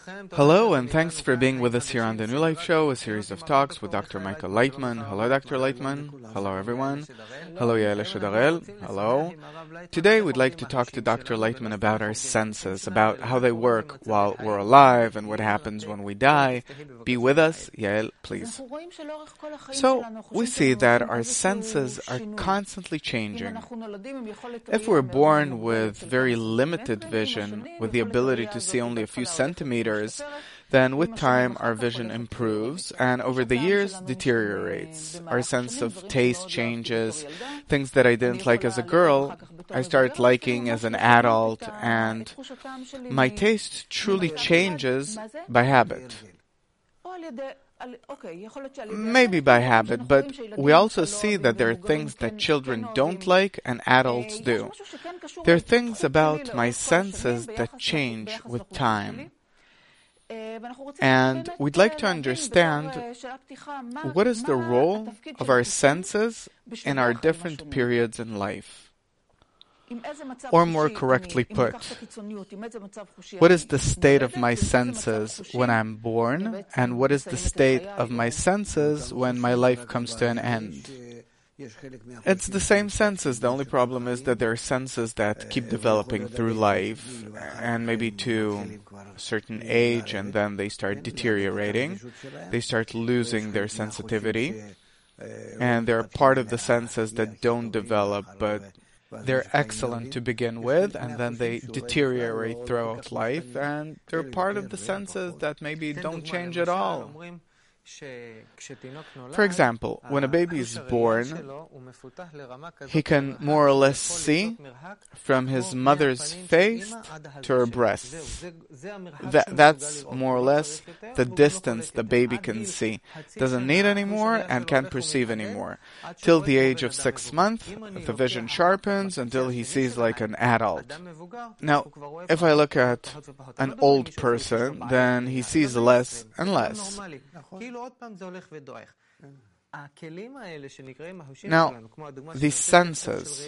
Hello, and thanks for being with us here on the New Life Show, a series of talks with Dr. Michael Leitman. Hello, Dr. Leitman. Hello, everyone. Hello, Yael Shadarel. Hello. Today, we'd like to talk to Dr. Leitman about our senses, about how they work while we're alive and what happens when we die. Be with us. Yael, please. So, we see that our senses are constantly changing. If we're born with very limited vision, with the ability to see only a few centimeters, then with time our vision improves and over the years deteriorates. Our sense of taste changes. Things that I didn't like as a girl, I start liking as an adult, and my taste truly changes by habit. Maybe by habit, but we also see that there are things that children don't like and adults do. There are things about my senses that change with time. And we'd like to understand what is the role of our senses in our different periods in life. Or more correctly put, what is the state of my senses when I'm born, and what is the state of my senses when my life comes to an end? It's the same senses. The only problem is that there are senses that keep developing through life, and maybe to a certain age, and then they start deteriorating. They start losing their sensitivity, and there are part of the senses that don't develop, but they're excellent to begin with, and then they deteriorate throughout life, and they're part of the senses that maybe don't change at all. For example, when a baby is born, he can more or less see from his mother's face to her breasts. That's more or less the distance the baby can see. Doesn't need anymore and can't perceive anymore. Till the age of 6 months, the vision sharpens until he sees like an adult. Now, if I look at an old person, then he sees less and less. Now, these senses,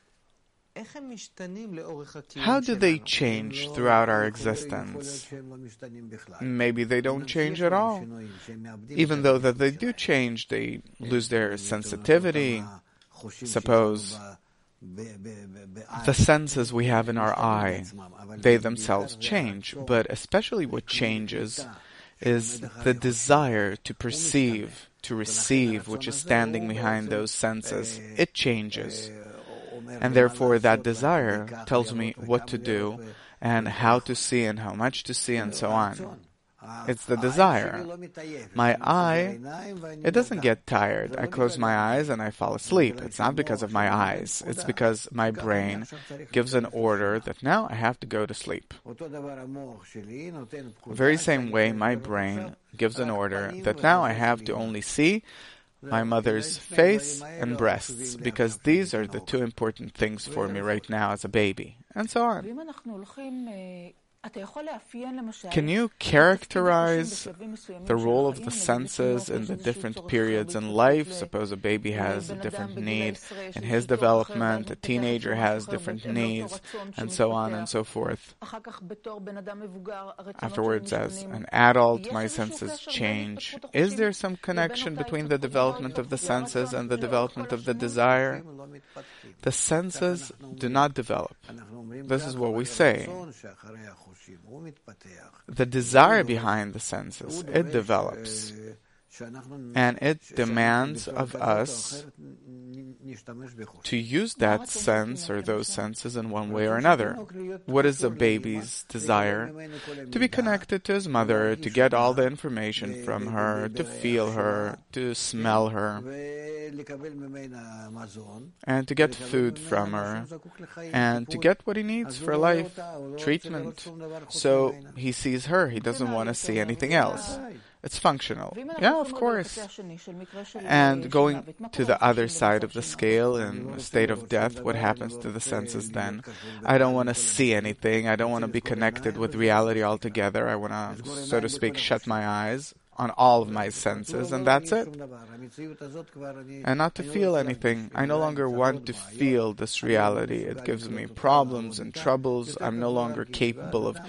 how do they change throughout our existence? Maybe they don't change at all. Even though that they do change, they lose their sensitivity. Suppose the senses we have in our eye, they themselves change, but especially what changes is the desire to perceive, to receive, which is standing behind those senses. It changes. And therefore that desire tells me what to do and how to see and how much to see and so on. It's the desire. My eye, it doesn't get tired. I close my eyes and I fall asleep. It's not because of my eyes. It's because my brain gives an order that now I have to go to sleep. The very same way my brain gives an order that now I have to only see my mother's face and breasts, because these are the two important things for me right now as a baby, and so on. Can you characterize the role of the senses in the different periods in life? Suppose a baby has a different need in his development, a teenager has different needs, and so on and so forth. Afterwards, as an adult, my senses change. Is there some connection between the development of the senses and the development of the desire? The senses do not develop. This is what we say. The desire behind the senses, it develops. And it demands of us to use that sense or those senses in one way or another. What is a baby's desire? To be connected to his mother, to get all the information from her, to feel her, to smell her, and to get food from her, and to get what he needs for life, treatment. So he sees her, he doesn't want to see anything else. It's functional. Yeah, of course. And going to the other side of the scale, in a state of death, what happens to the senses then? I don't want to see anything. I don't want to be connected with reality altogether. I want to, so to speak, shut my eyes on all of my senses, and that's it. And not to feel anything. I no longer want to feel this reality. It gives me problems and troubles. I'm no longer capable of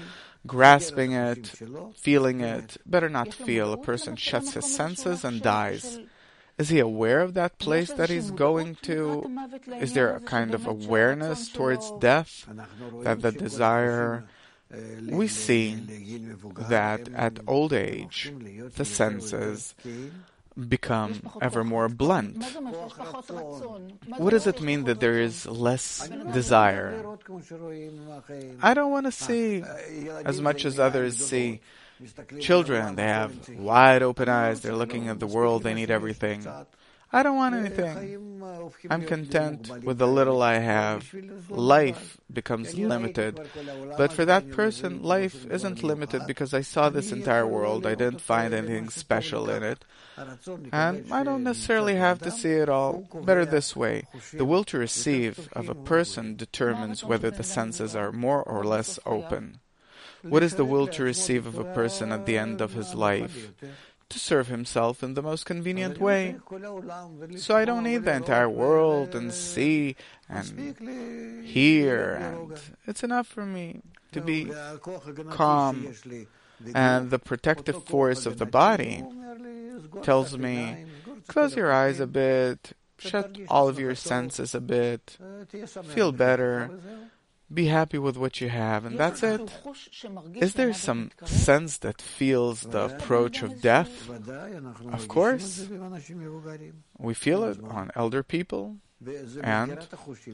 grasping it, feeling it. Better not feel. A person shuts his senses and dies. Is he aware of that place that he's going to? Is there a kind of awareness towards death, that the desire? We see that at old age, the senses become ever more blunt. What does it mean that there is less desire? I don't want to see as much as others see. Children, they have wide open eyes, they're looking at the world, they need everything. I don't want anything. I'm content with the little I have. Life becomes limited. But for that person, life isn't limited because I saw this entire world. I didn't find anything special in it. And I don't necessarily have to see it all. Better this way. The will to receive of a person determines whether the senses are more or less open. What is the will to receive of a person at the end of his life? To serve himself in the most convenient way. So I don't need the entire world and see and hear, and it's enough for me to be calm. And the protective force of the body tells me, close your eyes a bit, shut all of your senses a bit, feel better, be happy with what you have, and that's it. Is there some sense that feels the approach of death? Of course. We feel it on elder people. And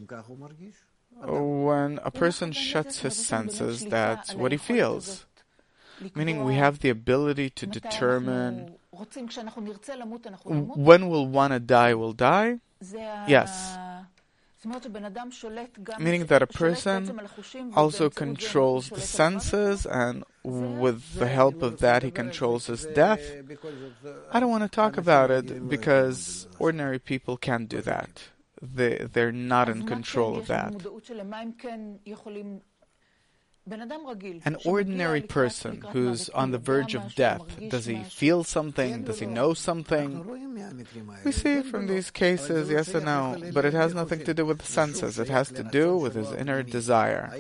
when a person shuts his senses, that's what he feels. Meaning we have the ability to determine when we'll want to die, we'll die. Yes. Meaning that a person also controls the senses, and with the help of that he controls his death. I don't want to talk about it because ordinary people can't do that. They're not in control of that. An ordinary person who's on the verge of death, does he feel something? Does he know something? We see from these cases, yes and no, but it has nothing to do with the senses. It has to do with his inner desire.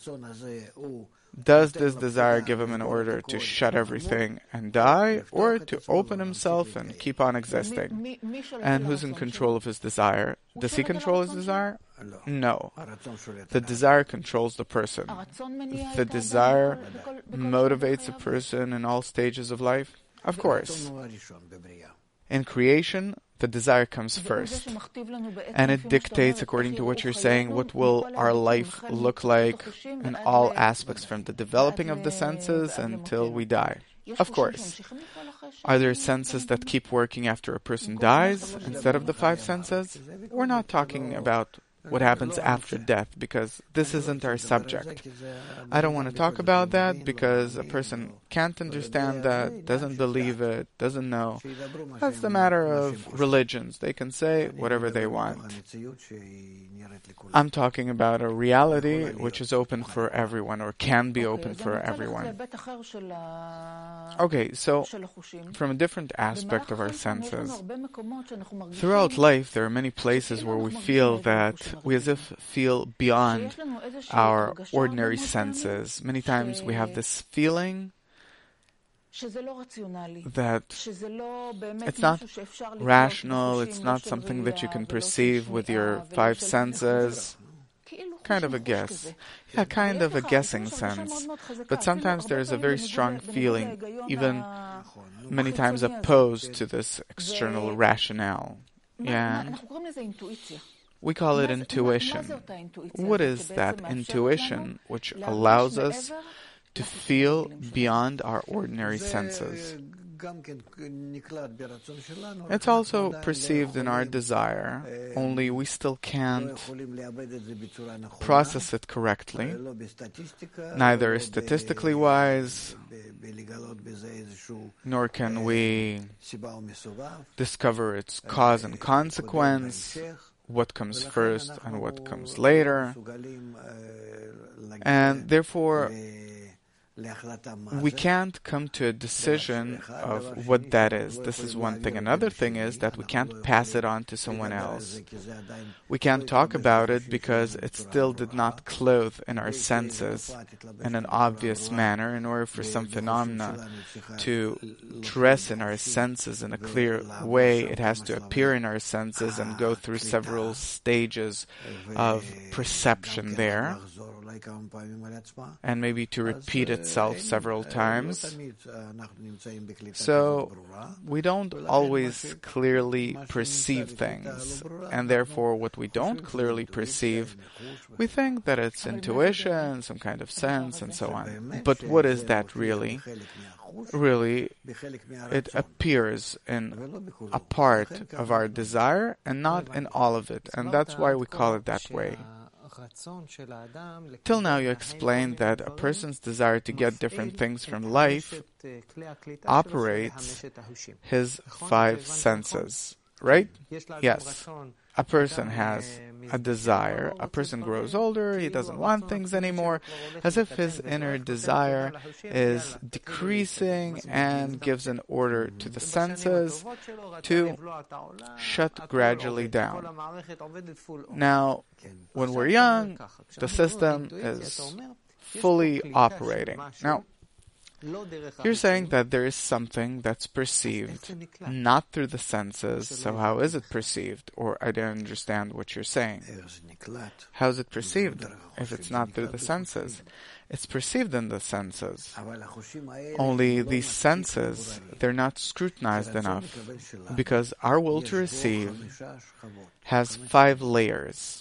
Does this desire give him an order to shut everything and die, or to open himself and keep on existing? And who's in control of his desire? Does he control his desire? No. The desire controls the person. The desire motivates a person in all stages of life? Of course. In creation, the desire comes first. And it dictates, according to what you're saying, what will our life look like in all aspects, from the developing of the senses until we die. Of course. Are there senses that keep working after a person dies instead of the five senses? We're not talking about what happens after death, because this isn't our subject. I don't want to talk about that because a person can't understand that, doesn't believe it, doesn't know. That's the matter of religions. They can say whatever they want. I'm talking about a reality which is open for everyone, or can be open for everyone. Okay, so from a different aspect of our senses, throughout life there are many places where we feel that we as if feel beyond our ordinary senses. Many times we have this feeling that it's not rational, it's not something that you can perceive with your five senses. Kind of a guess. Yeah, kind of a guessing sense. But sometimes there's a very strong feeling, even many times opposed to this external rationale. Yeah. We call it intuition. What is that intuition which allows us to feel beyond our ordinary senses? It's also perceived in our desire, only we still can't process it correctly, neither statistically wise, nor can we discover its cause and consequence, what comes first and what comes later. And therefore, we can't come to a decision of what that is. This is one thing. Another thing is that we can't pass it on to someone else. We can't talk about it because it still did not clothe in our senses in an obvious manner. In order for some phenomena to dress in our senses in a clear way, it has to appear in our senses and go through several stages of perception there, and maybe to repeat itself several times. So we don't always clearly perceive things, and therefore what we don't clearly perceive, we think that it's intuition, some kind of sense, and so on. But what is that really? Really, it appears in a part of our desire and not in all of it, and that's why we call it that way. Till now you explained that a person's desire to get different things from life operates his 5 senses, right? Yes. A person has a desire. A person grows older, he doesn't want things anymore, as if his inner desire is decreasing and gives an order to the senses to shut gradually down. Now, when we're young, the system is fully operating. Now, you're saying that there is something that's perceived not through the senses, so how is it perceived? Or I don't understand what you're saying. How is it perceived if it's not through the senses? It's perceived in the senses. Only these senses, they're not scrutinized enough, because our will to receive has 5 layers,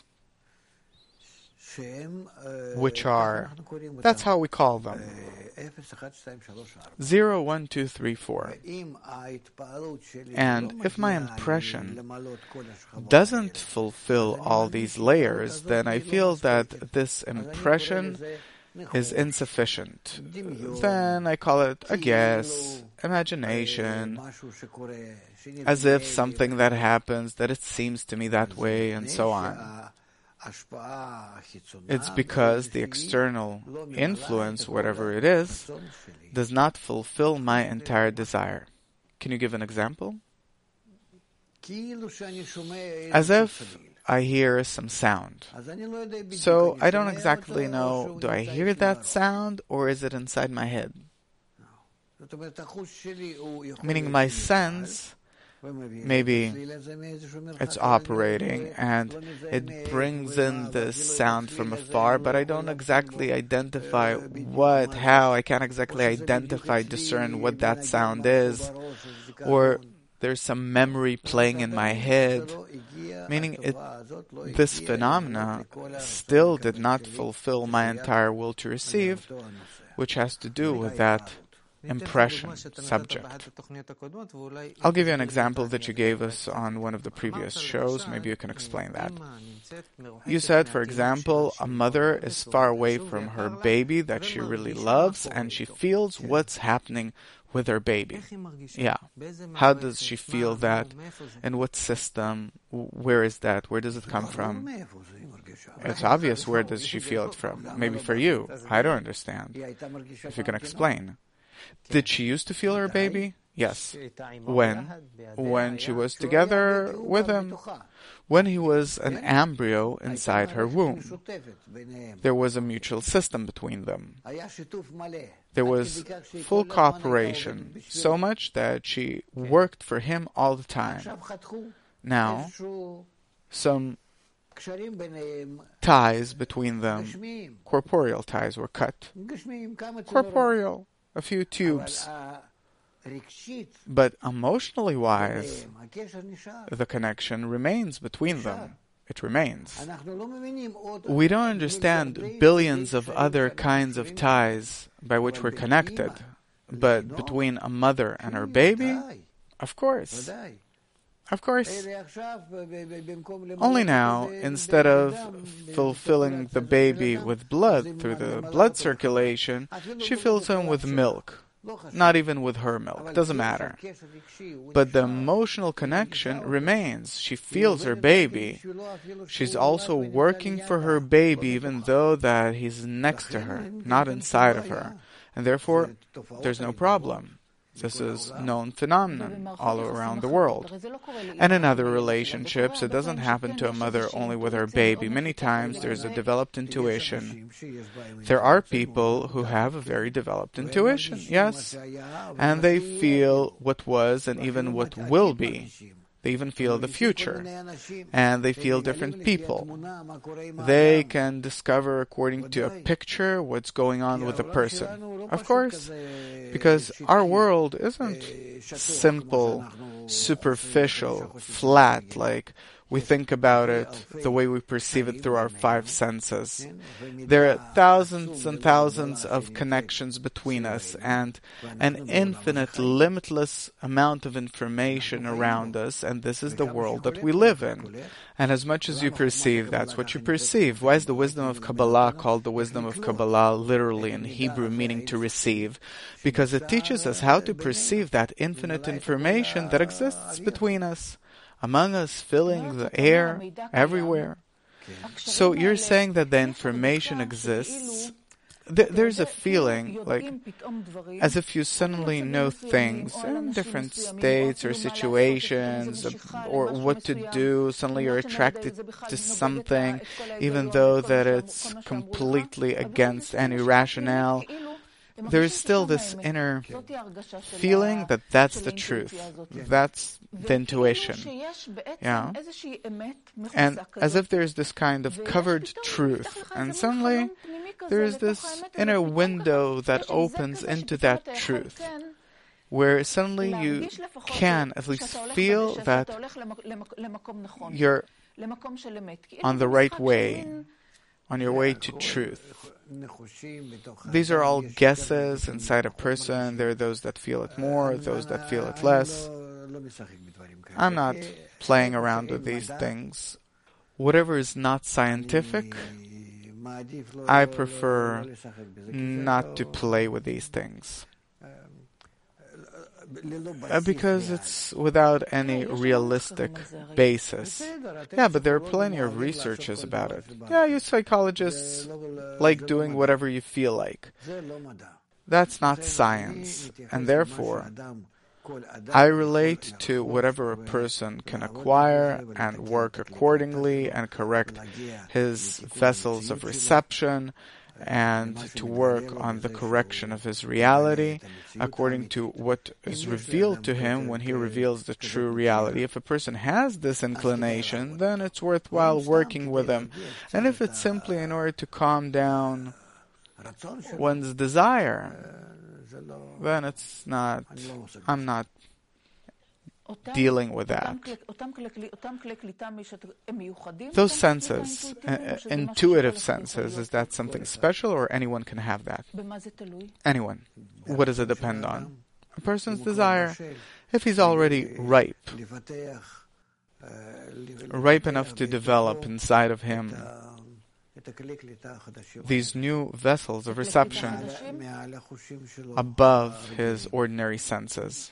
which are, that's how we call them, 0, 1, 2, 3, 4. And if my impression doesn't fulfill all these layers, then I feel that this impression is insufficient. Then I call it a guess, imagination, as if something that happens, that it seems to me that way, and so on. It's because the external influence, whatever it is, does not fulfill my entire desire. Can you give an example? As if I hear some sound. So I don't exactly know, do I hear that sound or is it inside my head? Meaning my sense, maybe it's operating and it brings in the sound from afar, but I don't exactly identify what, how, I can't exactly identify, discern what that sound is, or there's some memory playing in my head, meaning this phenomena still did not fulfill my entire will to receive, which has to do with that impression subject. I'll give you an example that you gave us on one of the previous shows. Maybe you can explain that. You said, for example, a mother is far away from her baby that she really loves, and she feels what's happening with her baby. Yeah. How does she feel that? In what system? Where is that? Where does it come from? It's obvious where does she feel it from. Maybe for you. I don't understand. If you can explain. Did she used to feel her baby? Yes. When? When she was together with him. When he was an embryo inside her womb. There was a mutual system between them. There was full cooperation, so much that she worked for him all the time. Now, some ties between them, corporeal ties, were cut. Corporeal. A few tubes. But emotionally wise, the connection remains between them. It remains. We don't understand billions of other kinds of ties by which we're connected. But between a mother and her baby, of course. Of course. Only now, instead of fulfilling the baby with blood through the blood circulation, she fills him with milk. Not even with her milk. Doesn't matter. But the emotional connection remains. She feels her baby. She's also working for her baby even though that he's next to her, not inside of her. and therefore there's no problem. This is known phenomenon all around the world. And in other relationships, it doesn't happen to a mother only with her baby. Many times there's a developed intuition. There are people who have a very developed intuition, yes, and they feel what was and even what will be. They even feel the future, and they feel different people. They can discover according to a picture what's going on with a person. Of course, because our world isn't simple, superficial, flat, like we think about it the way we perceive it through our five senses. There are thousands and thousands of connections between us and an infinite, limitless amount of information around us, and this is the world that we live in. And as much as you perceive, that's what you perceive. Why is the wisdom of Kabbalah called the wisdom of Kabbalah, literally in Hebrew, meaning to receive? Because it teaches us how to perceive that infinite information that exists between us, among us, filling the air, everywhere. So you're saying that the information exists. There's a feeling, like, as if you suddenly know things in different states or situations, or what to do. Suddenly you're attracted to something, even though that it's completely against any rationale. There is still this inner feeling that that's the truth. That's the intuition. Yeah. And as if there's this kind of covered truth. And suddenly there is this inner window that opens into that truth, where suddenly you can at least feel that you're on the right way, on your way to truth. These are all guesses inside a person. There are those that feel it more, those that feel it less. I'm not playing around with these things. Whatever is not scientific, I prefer not to play with these things. Because it's without any realistic basis. Yeah, but there are plenty of researches about it. Yeah, you psychologists like doing whatever you feel like. That's not science, and therefore I relate to whatever a person can acquire and work accordingly and correct his vessels of reception, and to work on the correction of his reality according to what is revealed to him when he reveals the true reality. If a person has this inclination, then it's worthwhile working with him. And if it's simply in order to calm down one's desire, then it's not, I'm not dealing with that. Those senses, intuitive senses, is that something special, or anyone can have that? Anyone. What does it depend on? A person's desire. If he's already ripe enough to develop inside of him these new vessels of reception above his ordinary senses.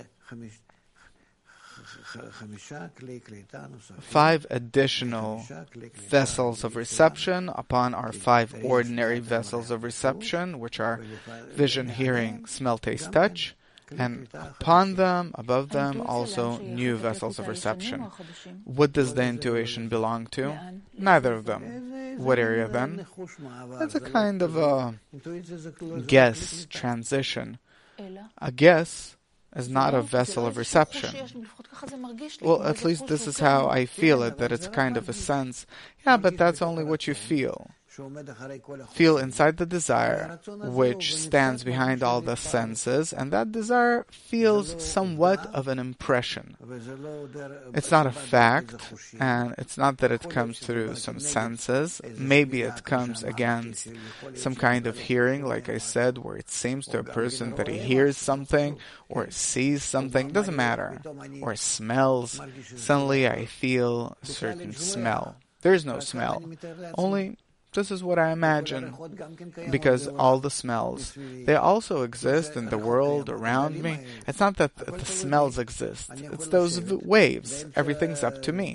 5 additional vessels of reception upon our 5 ordinary vessels of reception, which are vision, hearing, smell, taste, touch, and upon them, above them, also new vessels of reception. What does the intuition belong to? Neither of them. What area then? It's a kind of a guess transition. A guess is not a vessel of reception. Well, at least this is how I feel it, that it's kind of a sense. Yeah, but that's only what you feel. Feel inside the desire, which stands behind all the senses, and that desire feels somewhat of an impression. It's not a fact, and it's not that it comes through some senses. Maybe it comes against some kind of hearing, like I said, where it seems to a person that he hears something, or sees something, doesn't matter, or smells. Suddenly I feel a certain smell. There's no smell, only this is what I imagine, because all the smells, they also exist in the world around me. It's not that the smells exist, it's those waves. Everything's up to me.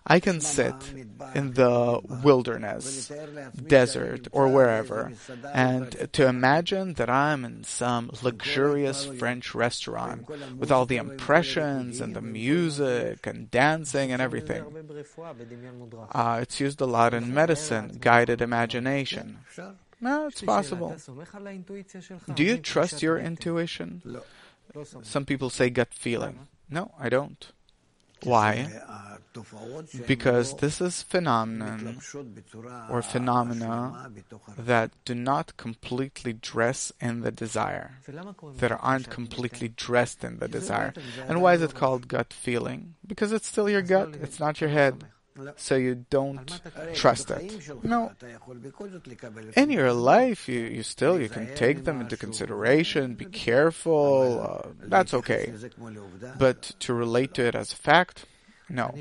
I can sit in the wilderness, desert, or wherever, and to imagine that I'm in some luxurious French restaurant with all the impressions and the music and dancing and everything. It's used a lot in medicine, guided imagination. No, it's possible. Do you trust your intuition? Some people say gut feeling. No, I don't. Why? Because this is phenomenon or phenomena that do not completely dress in the desire, that aren't completely dressed in the desire. And why is it called gut feeling? Because it's still your gut, it's not your head. So you don't trust it. No. In your life, you can take them into consideration, be careful, that's okay. But to relate to it as a fact, no.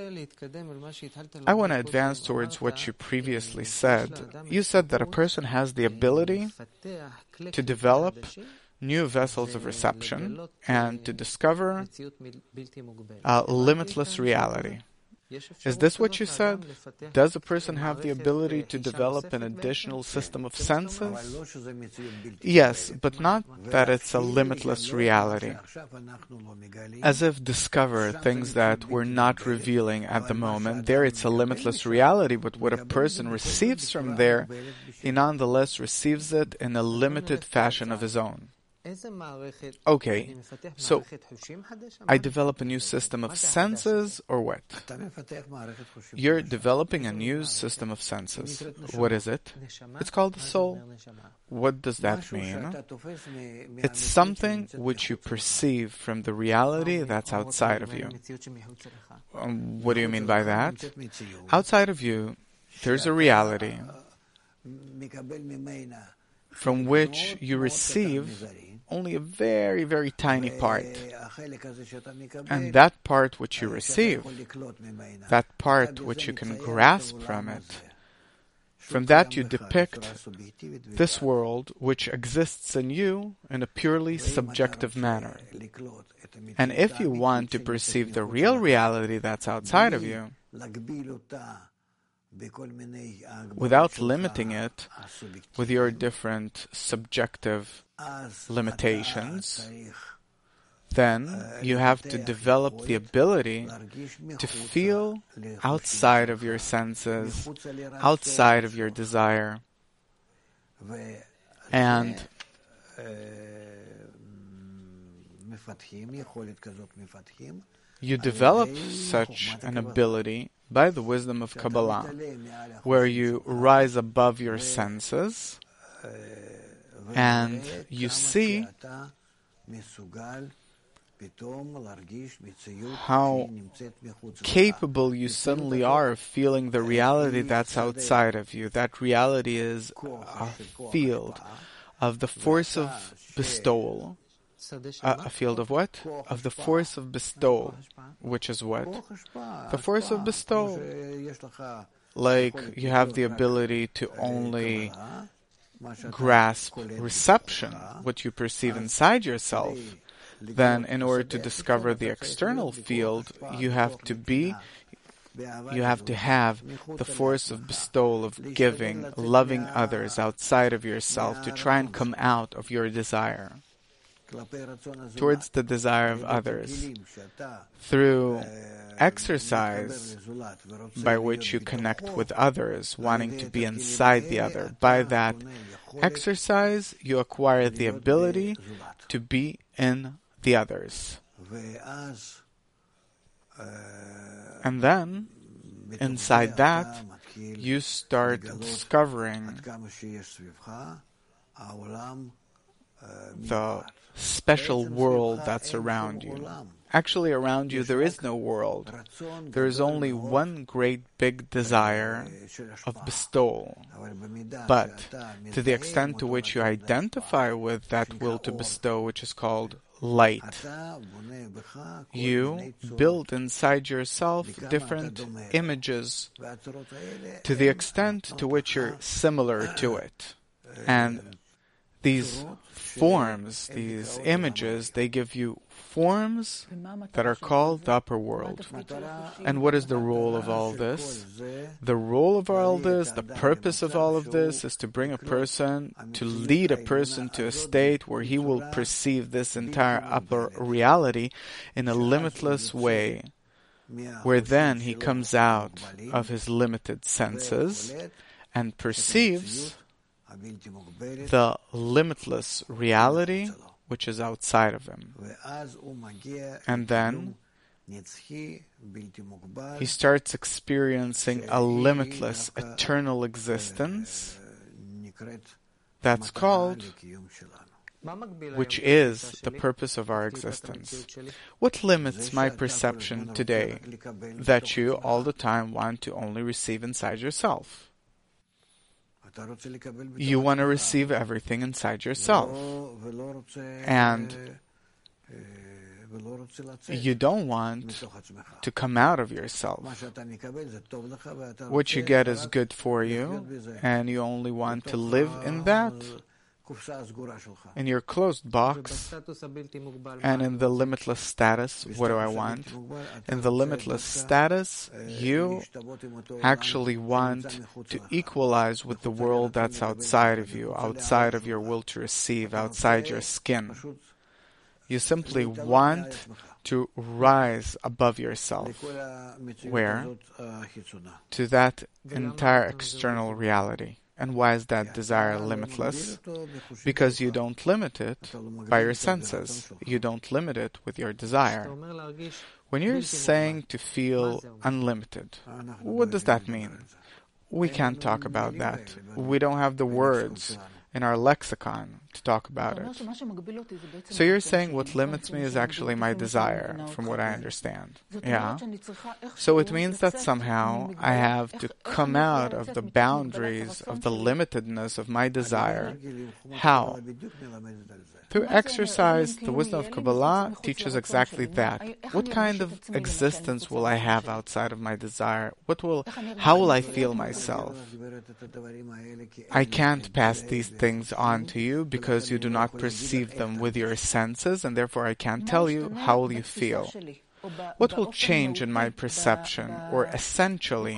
I want to advance towards what you previously said. You said that a person has the ability to develop new vessels of reception and to discover a limitless reality. Is this what you said? Does a person have the ability to develop an additional system of senses? Yes, but not that it's a limitless reality. As if discover things that we're not revealing at the moment. There it's a limitless reality, but what a person receives from there, he nonetheless receives it in a limited fashion of his own. Okay, so I develop a new system of senses, or what? You're developing a new system of senses. What is it? It's called the soul. What does that mean? It's something which you perceive from the reality that's outside of you. What do you mean by that? Outside of you, there's a reality from which you receive only a very, very tiny part. And that part which you receive, that part which you can grasp from it, from that you depict this world which exists in you in a purely subjective manner. And if you want to perceive the real reality that's outside of you, without limiting it with your different subjective limitations, then you have to develop the ability to feel outside of your senses, outside of your desire. And you develop such an ability by the wisdom of Kabbalah, where you rise above your senses and you see how capable you suddenly are of feeling the reality that's outside of you. That reality is a field of the force of bestowal. A field of what? Of the force of bestowal. Which is what? The force of bestowal. Like you have the ability to only grasp reception, what you perceive inside yourself. Then in order to discover the external field, you have to have the force of bestowal, of giving, loving others outside of yourself to try and come out of your desire towards the desire of others through exercise by which you connect with others, wanting to be inside the other. By that exercise, you acquire the ability to be in the others. And then, inside that, you start discovering the special world that's around you. Actually, around you there is no world. There is only one great big desire of bestowal. But to the extent to which you identify with that will to bestow, which is called light, you build inside yourself different images to the extent to which you're similar to it. And These forms, these images, they give you forms that are called the upper world. And what is the role of all this? The role of all this, the purpose of all of this, is to bring a person, to lead a person to a state where he will perceive this entire upper reality in a limitless way, where then he comes out of his limited senses and perceives the limitless reality which is outside of him. And then he starts experiencing a limitless, eternal existence that's called, which is the purpose of our existence. What limits my perception today that you all the time want to only receive inside yourself? You want to receive everything inside yourself. And you don't want to come out of yourself. What you get is good for you, and you only want to live in that, in your closed box, and in the limitless status. What do I want? In the limitless status, you actually want to equalize with the world that's outside of you, outside of your will to receive, outside your skin. You simply want to rise above yourself. Where? To that entire external reality. And why is that desire limitless? Because you don't limit it by your senses. You don't limit it with your desire. When you're saying to feel unlimited, what does that mean? We can't talk about that. We don't have the words in our lexicon to talk about it. So you're saying what limits me is actually my desire, from what I understand. Yeah? So it means that somehow I have to come out of the boundaries of the limitedness of my desire. How? Through exercise, the wisdom of Kabbalah teaches exactly that. What kind of existence will I have outside of my desire? How will I feel myself? I can't pass these things on to you because you do not perceive them with your senses, and therefore I can't tell you how will you feel. What will change in my perception, or essentially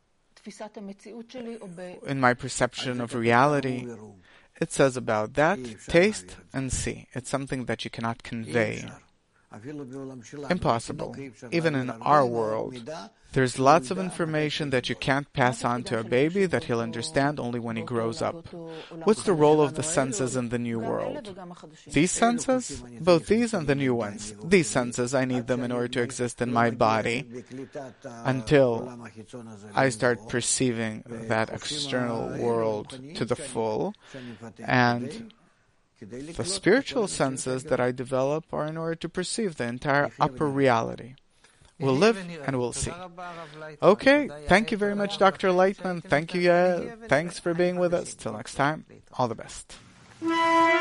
in my perception of reality? It says about that, taste and see. It's something that you cannot convey. Impossible. Even in our world, there's lots of information that you can't pass on to a baby that he'll understand only when he grows up. What's the role of the senses in the new world? These senses? Both these and the new ones. These senses, I need them in order to exist in my body until I start perceiving that external world to the full. And the spiritual senses that I develop are in order to perceive the entire upper reality. We'll live and we'll see. Okay, thank you very much, Dr. Lightman. Thank you, Yael. Thanks for being with us. Till next time, all the best.